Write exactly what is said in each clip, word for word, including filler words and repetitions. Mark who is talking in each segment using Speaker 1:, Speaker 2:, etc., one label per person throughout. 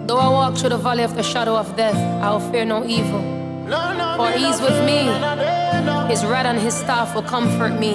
Speaker 1: Though I walk through the valley of the shadow of death, I will fear no evil. For he is with me. His rod and his staff will comfort me.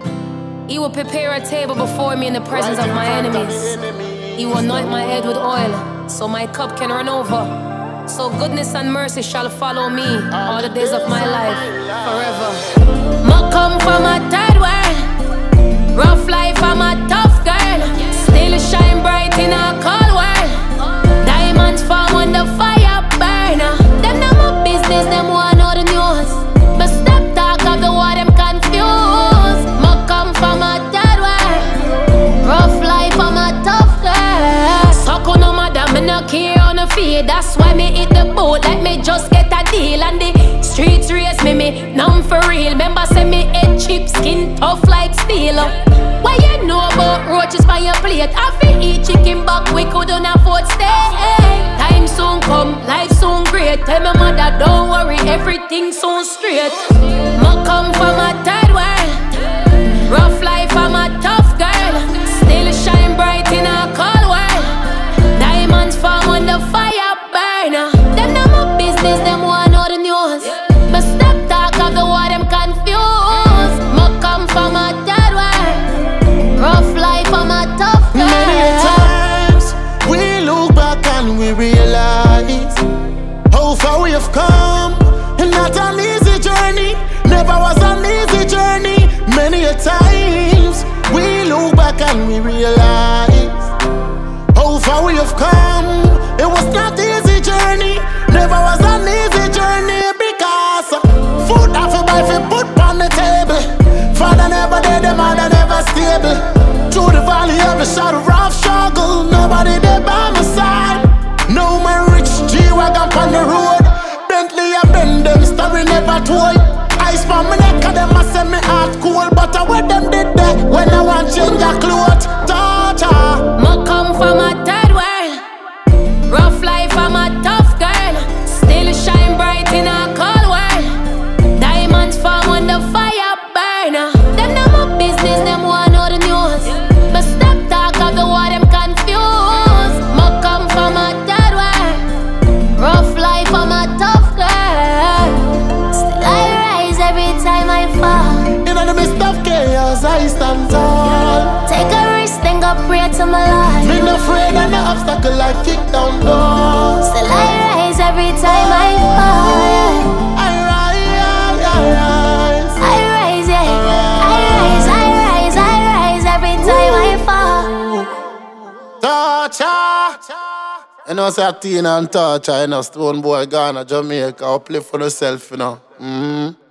Speaker 1: He will prepare a table before me in the presence of my enemies. He will anoint my head with oil, so my cup can run over. So goodness and mercy shall follow me all the days of my life, forever. Ma come from a third world, rough life, I'm a tough girl. Still shine bright in a cold world. Diamonds form when the fire burn. Them not my business, them want know the news. But stop talk of the war, them confused. Ma come from a third world, rough life, I'm a tough girl. Suck on no madam, me no care on the feed. That's why me hit the boat like me just get a deal. And the streets race me, me numb for real. Remember say me head cheap, skin tough like steel. What you know about roaches by your plate? I feel eat chicken back, we couldn't afford stay. Time soon come, life soon great. Tell my mother don't worry, everything soon straight. Ma come from a third world, rough life, I'm a tough girl. Still shine bright in a cold world. Diamonds form when the fire burn. Them not my business, them want know the news. But stop talk of the war, them confused. Ma come from a third world, rough life, I'm a tough girl.
Speaker 2: Many times we look back and we realize how far we have come. And not an easy journey, never was an easy journey. Many a times we look back and we realize how far we have come. It was not easy journey, never was an easy journey. Because food have to buy fi put on the table. Father never dead, the mother never stable. Through the valley of the shadow of struggle, nobody there by my side. No my rich G-Wagon on the road, Bentley I bend them, story never told. Ice for my neck and them a send me heart cool. But I wear them did that when I want change a clothes. Torture.
Speaker 1: Ma come from a third world, rough life, I'm a tough girl. Still shine bright in a cold world. Diamonds form when the fire burn. Them not my business, them want know the news. But stop talk of the war, them confused. Ma come from a third world, rough life, I'm a tough girl. Still I rise every time I fall.
Speaker 2: In the midst of chaos, I stand tall.
Speaker 1: Take a risk, then go pray to my life.
Speaker 2: Me no afraid of the obstacle I kick down doors.
Speaker 1: Still I rise every time I fall.
Speaker 2: I rise, I rise.
Speaker 1: I rise, yeah. I rise, I rise, I rise every time I fall.
Speaker 2: Torture. You know, say Tina and Torture, you know, Stone Boy Ghana, Jamaica, uplift for yourself, you know. Mm-hmm.